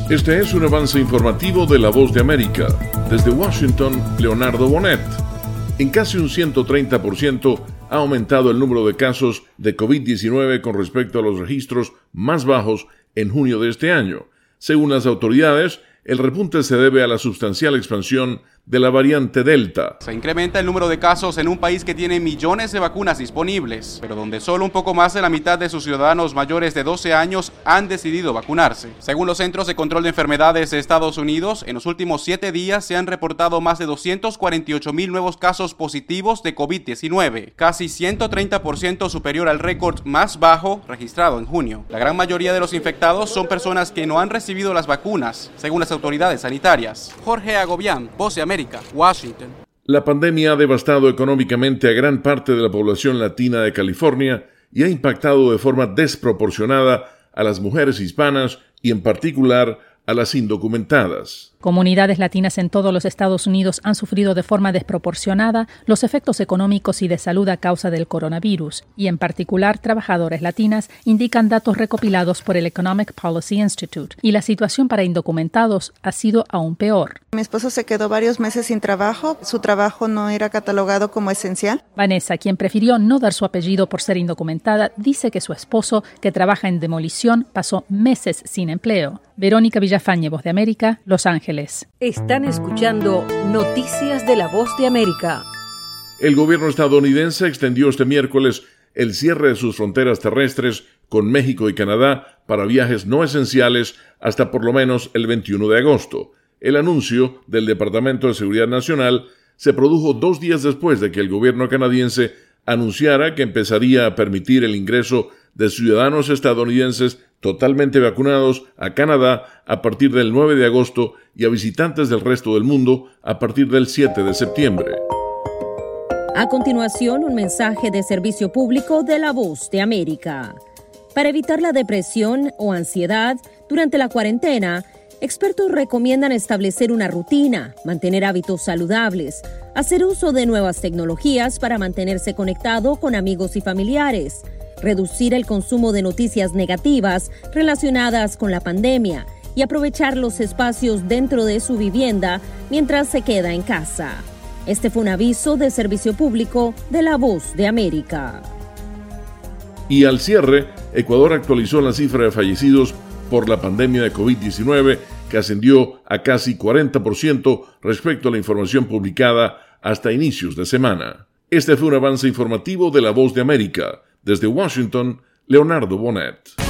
Este es un avance informativo de La Voz de América. Desde Washington, Leonardo Bonet. En casi un 130% ha aumentado el número de casos de COVID-19 con respecto a los registros más bajos en junio de este año. Según las autoridades, el repunte se debe a la sustancial expansión de la variante Delta. Se incrementa el número de casos en un país que tiene millones de vacunas disponibles, pero donde solo un poco más de la mitad de sus ciudadanos mayores de 12 años han decidido vacunarse. Según los Centros de Control de Enfermedades de Estados Unidos, en los últimos 7 días se han reportado más de 248,000 nuevos casos positivos de COVID-19, casi 130% superior al récord más bajo registrado en junio. La gran mayoría de los infectados son personas que no han recibido las vacunas, según las autoridades sanitarias. Jorge Agobián, Voz de América, Washington. La pandemia ha devastado económicamente a gran parte de la población latina de California y ha impactado de forma desproporcionada a las mujeres hispanas y en particular a las indocumentadas. Comunidades latinas en todos los Estados Unidos han sufrido de forma desproporcionada los efectos económicos y de salud a causa del coronavirus, y en particular trabajadoras latinas, indican datos recopilados por el Economic Policy Institute, y la situación para indocumentados ha sido aún peor. Mi esposo se quedó varios meses sin trabajo, su trabajo no era catalogado como esencial. Vanessa, quien prefirió no dar su apellido por ser indocumentada, dice que su esposo, que trabaja en demolición, pasó meses sin empleo. Verónica Villafañe, Voz de América, Los Ángeles. Están escuchando Noticias de la Voz de América. El gobierno estadounidense extendió este miércoles el cierre de sus fronteras terrestres con México y Canadá para viajes no esenciales hasta por lo menos el 21 de agosto. El anuncio del Departamento de Seguridad Nacional se produjo 2 días después de que el gobierno canadiense anunciara que empezaría a permitir el ingreso de ciudadanos estadounidenses totalmente vacunados a Canadá a partir del 9 de agosto y a visitantes del resto del mundo a partir del 7 de septiembre. A continuación, un mensaje de servicio público de La Voz de América. Para evitar la depresión o ansiedad durante la cuarentena, expertos recomiendan establecer una rutina, mantener hábitos saludables, hacer uso de nuevas tecnologías para mantenerse conectado con amigos y familiares, reducir el consumo de noticias negativas relacionadas con la pandemia y aprovechar los espacios dentro de su vivienda mientras se queda en casa. Este fue un aviso de servicio público de La Voz de América. Y al cierre, Ecuador actualizó la cifra de fallecidos por la pandemia de COVID-19, que ascendió a casi 40% respecto a la información publicada hasta inicios de semana. Este fue un avance informativo de La Voz de América. Desde Washington, Leonardo Bonet.